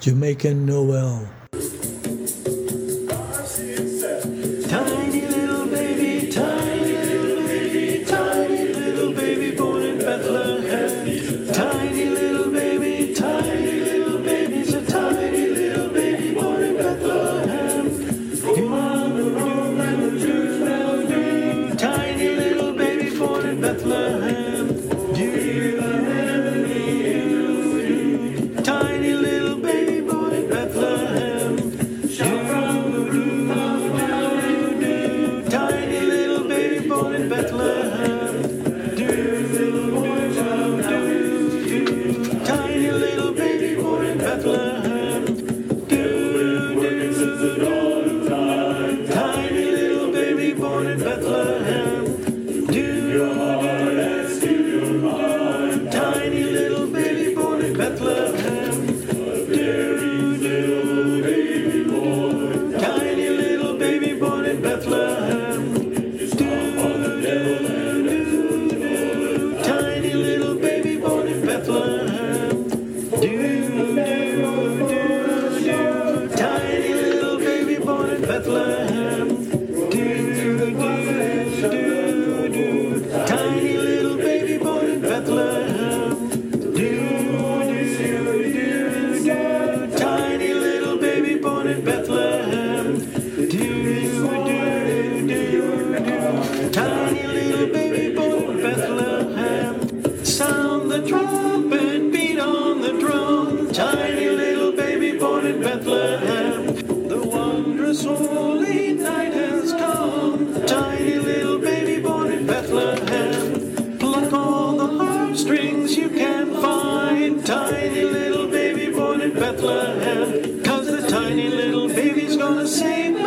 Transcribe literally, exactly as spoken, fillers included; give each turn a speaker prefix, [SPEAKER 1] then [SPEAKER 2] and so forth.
[SPEAKER 1] Jamaican Noel.
[SPEAKER 2] Tiny little baby, tiny little baby, tiny little baby born in Bethlehem. Tiny little baby, tiny little baby's a tiny little baby born in Bethlehem. Tiny little baby born in Bethlehem. Tiny little baby born in Bethlehem. Tiny little baby born in Bethlehem. Tiny little baby born in Bethlehem. Tiny little baby born in Bethlehem. Tiny little baby born in Bethlehem. Tiny little baby born in Bethlehem. Tiny little baby born in Bethlehem. Tiny little baby born in Bethlehem. Tiny little baby born in Bethlehem. Tiny little baby born in Bethlehem. Tiny little baby born in Bethlehem. Sound the trumpet, beat on the drum. Tiny little baby born in Bethlehem. The wondrous holy night has come. Tiny little baby born in Bethlehem. Pluck all the heartstrings you can find. Tiny little baby born in Bethlehem. 'Cause the tiny little baby's gonna sing.